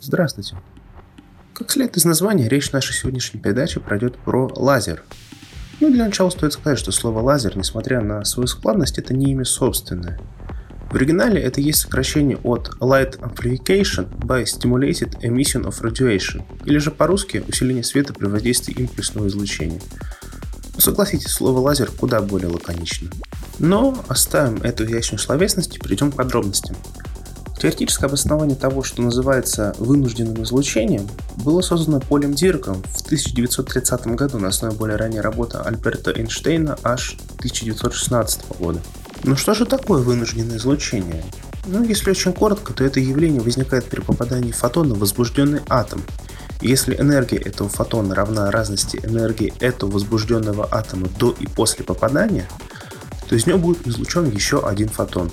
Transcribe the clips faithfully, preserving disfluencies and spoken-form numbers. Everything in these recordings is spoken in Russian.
Здравствуйте. Как следует из названия, речь нашей сегодняшней передачи пройдет про лазер. Ну, для начала стоит сказать, что слово «лазер», несмотря на свою складность, это не имя собственное. В оригинале это есть сокращение от Light Amplification by Stimulated Emission of Radiation, или же по-русски усиление света при воздействии импульсного излучения. Но согласитесь, слово «лазер» куда более лаконично. Но оставим эту изящную словесность и перейдем к подробностям. Теоретическое обоснование того, что называется вынужденным излучением, было создано Полем Дираком в тысяча девятьсот тридцатом году на основе более ранней работы Альберта Эйнштейна аж тысяча девятьсот шестнадцатого года. Но что же такое вынужденное излучение? Ну, если очень коротко, то это явление возникает при попадании фотона в возбужденный атом. И если энергия этого фотона равна разности энергии этого возбужденного атома до и после попадания, то из него будет излучен еще один фотон.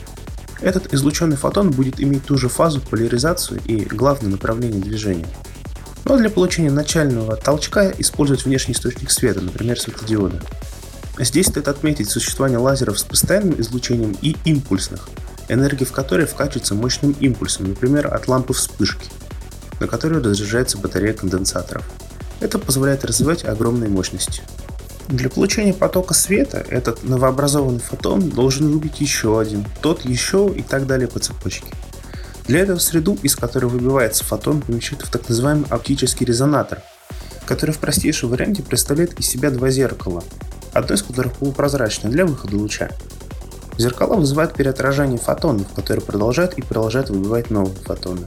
Этот излученный фотон будет иметь ту же фазу, поляризацию и главное направление движения. Но для получения начального толчка используют внешний источник света, например, светодиоды. Здесь стоит отметить существование лазеров с постоянным излучением и импульсных, энергия в которой вкачивается мощным импульсом, например, от лампы вспышки, на которой разряжается батарея конденсаторов. Это позволяет развивать огромные мощности. Для получения потока света этот новообразованный фотон должен выбить еще один, тот еще и так далее по цепочке. Для этого среду, из которой выбивается фотон, помещают в так называемый оптический резонатор, который в простейшем варианте представляет из себя два зеркала, одно из которых полупрозрачное для выхода луча. Зеркала вызывают переотражение фотонов, которые продолжают и продолжают выбивать новые фотоны.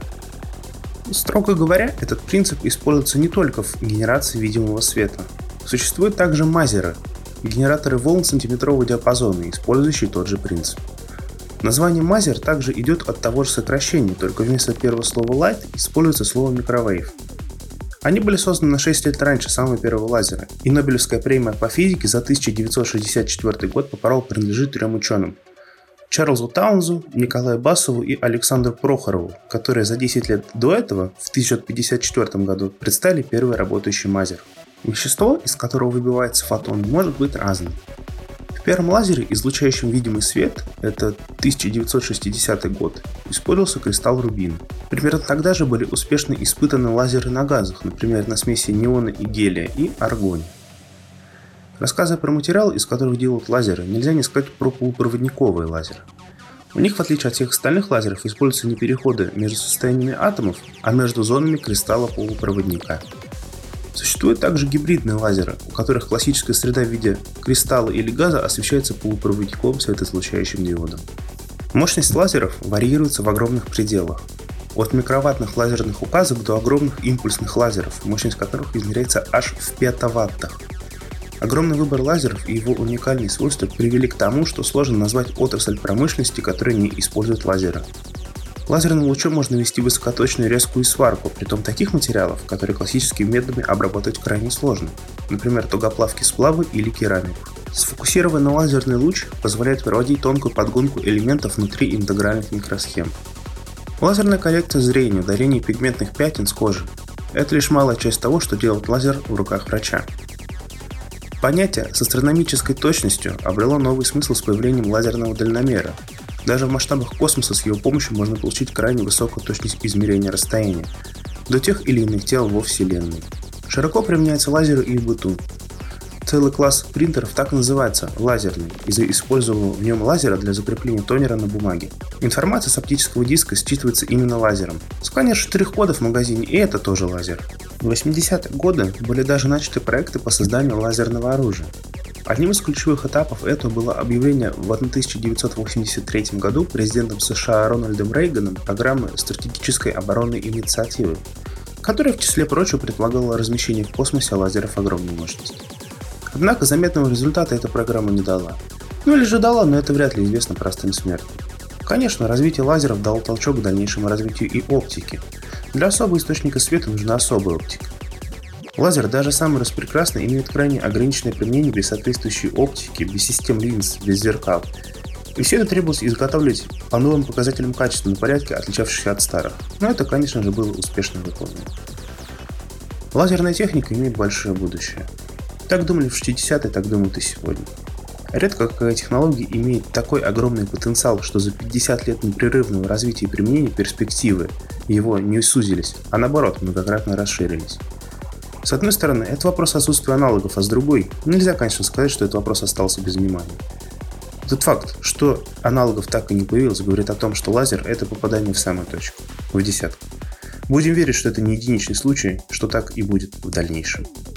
Строго говоря, этот принцип используется не только в генерации видимого света. Существуют также мазеры – генераторы волн сантиметрового диапазона, использующие тот же принцип. Название мазер также идет от того же сокращения, только вместо первого слова light используется слово microwave. Они были созданы на шесть лет раньше самого первого лазера, и Нобелевская премия по физике за тысяча девятьсот шестьдесят четвёртый год по праву принадлежит трем ученым – Чарльзу Таунзу, Николаю Басову и Александру Прохорову, которые за десять лет до этого, в тысяча девятьсот пятьдесят четвёртом году, представили первый работающий мазер. Вещество, из которого выбивается фотон, может быть разным. В первом лазере, излучающем видимый свет, это тысяча девятьсот шестидесятый год, использовался кристалл рубина. Примерно тогда же были успешно испытаны лазеры на газах, например, на смеси неона и гелия и аргония. Рассказывая про материалы, из которых делают лазеры, нельзя не сказать про полупроводниковые лазеры. У них, в отличие от всех остальных лазеров, используются не переходы между состояниями атомов, а между зонами кристалла полупроводника. Существуют также гибридные лазеры, у которых классическая среда в виде кристалла или газа освещается полупроводниковым светоизлучающим диодом. Мощность лазеров варьируется в огромных пределах. От микроваттных лазерных указок до огромных импульсных лазеров, мощность которых измеряется аж в петаваттах. Огромный выбор лазеров и его уникальные свойства привели к тому, что сложно назвать отрасль промышленности, которая не использует лазеры. Лазерным лучом можно вести высокоточную резкую сварку, притом таких материалов, которые классическими методами обработать крайне сложно, например, тугоплавкие сплавы или керамику. Сфокусированный лазерный луч позволяет проводить тонкую подгонку элементов внутри интегральных микросхем. Лазерная коррекция зрения, удаление пигментных пятен с кожи – это лишь малая часть того, что делает лазер в руках врача. Понятие с астрономической точностью обрело новый смысл с появлением лазерного дальномера. Даже в масштабах космоса с его помощью можно получить крайне высокую точность измерения расстояния до тех или иных тел во Вселенной. Широко применяются лазеры и в быту. Целый класс принтеров так и называется – лазерный, из-за использованного в нем лазера для закрепления тонера на бумаге. Информация с оптического диска считывается именно лазером. Сканер штрих-кодов в магазине – и это тоже лазер. В восьмидесятые годы были даже начаты проекты по созданию лазерного оружия. Одним из ключевых этапов этого было объявление в тысяча девятьсот восемьдесят третьем году президентом США Рональдом Рейганом программы стратегической оборонной инициативы, которая в числе прочего предполагала размещение в космосе лазеров огромной мощности. Однако заметного результата эта программа не дала. Ну или же дала, но это вряд ли известно простым смертным. Конечно, развитие лазеров дало толчок к дальнейшему развитию и оптики. Для особого источника света нужна особая оптика. Лазер, даже самый распрекрасный, имеет крайне ограниченное применение без соответствующей оптики, без систем линз, без зеркал. И все это требовалось изготавливать по новым показателям качества на порядке, отличавшихся от старых. Но это, конечно же, было успешно выполнено. Лазерная техника имеет большое будущее. Так думали в шестидесятые, так думают и сегодня. Редко какая технология имеет такой огромный потенциал, что за пятьдесят лет непрерывного развития и применения перспективы его не сузились, а наоборот многократно расширились. С одной стороны, это вопрос отсутствия аналогов, а с другой, нельзя, конечно, сказать, что этот вопрос остался без внимания. Тот факт, что аналогов так и не появилось, говорит о том, что лазер – это попадание в самую точку, в десятку. Будем верить, что это не единичный случай, что так и будет в дальнейшем.